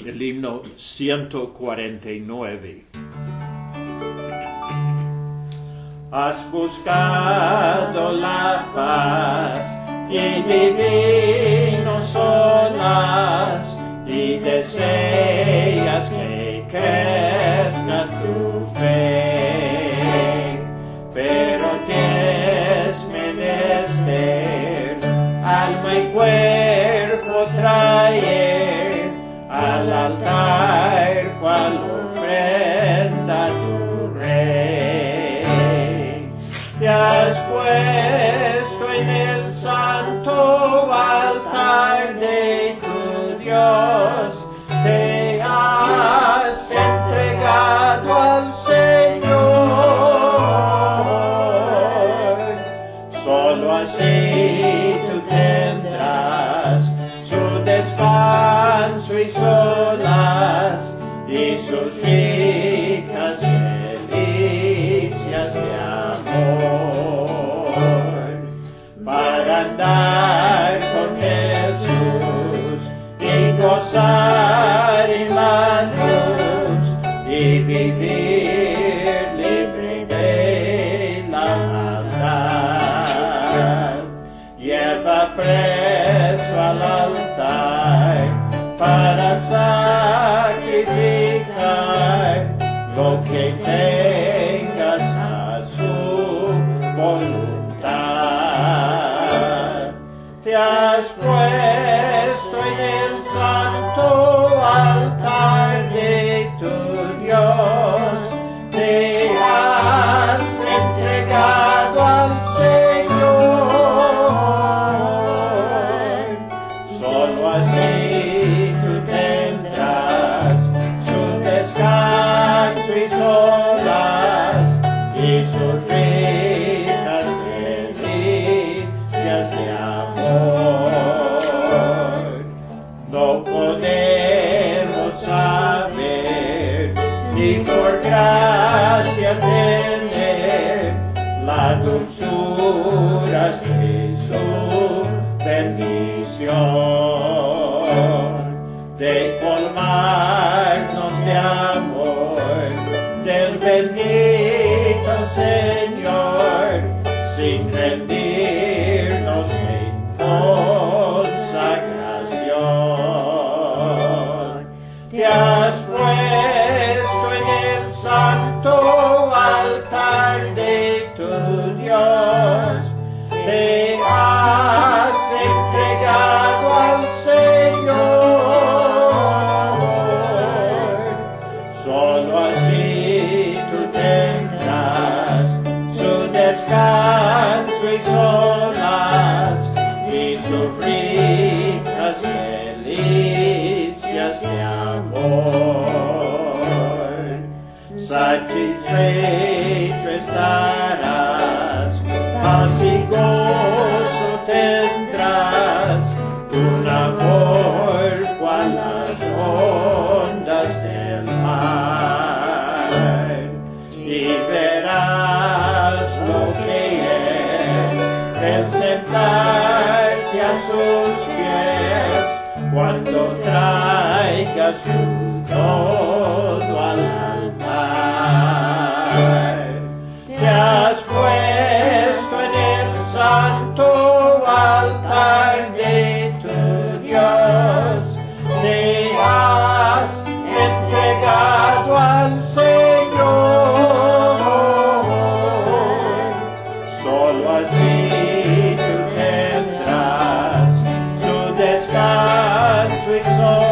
el himno 149. Has buscado la paz y divinos olas, y deseas que crezca tu fe, pero tienes menester alma y cuerpo traer al altar cual ofrenda tu rey. Te has puesto en el santo altar de tu Dios, te has entregado al Señor. Solo así tú tendrás su descanso y solas y sus ricas delicias de amor, para andar con Jesús y gozar en la luz y vivir libre de la maldad. Lleva preso al altar para sacrificar lo que tengas a su voluntad. Te has puesto en el santo altar de tu Dios, te has entregado al Señor. Solo así tú tendrás su descanso y solas y sus ricas delicias de amor. No podemos saber ni por gracia tener la dulzura de su bendición, de colmarnos de amor del bendito Señor, sin rendirnos en consagración. Te has puesto en el santo altar de tu Dios, te has entregado al Señor. Solo así tú tendrás su descanso y solas y sus ricas delicias de amor. Satisfecho estarás, paz y gozo tendrás, un amor cual las ondas del mar, y verás lo que es el sentarte a sus pies cuando traigas tu todo al altar. Te has puesto en el santo altar de tu Dios, te has entregado al Señor. Solo así tú tendrás su descanso y sol